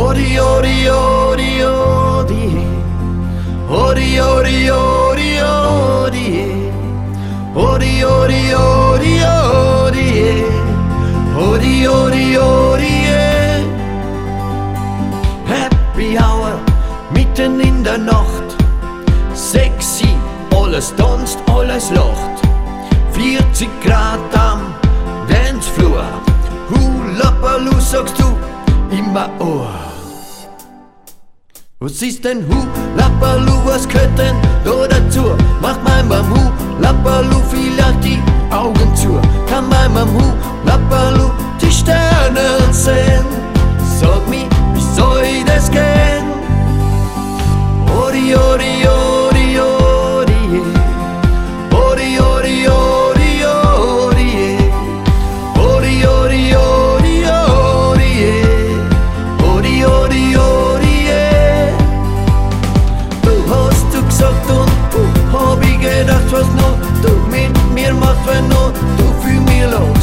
Odi, odi, odi, odi. Odi, odi, odi, odi. Odi, odi, odi, odi. Odi, odi, odi. Happy Hour, mitten in der Nacht. Sexy, alles tanzt, alles lacht. 40 Grad am Dancefloor. Hula Baloo sagst du immer Ohr. Was ist denn Hula Baloo, was gehört denn da dazu? Macht mein Hula Baloo vielleicht die Augen zu? Kann mein Hula Baloo die Sterne sehen? Sag mir, wie soll das gehen? Odi, odi, odi, odi. Odi, odi, odi, odi. Odi, odi, odi, odi. Odi, odi, odi. Du hast du gesagt und hab ich gedacht, was noch du mit mir machst, wenn noch du für mich lachst.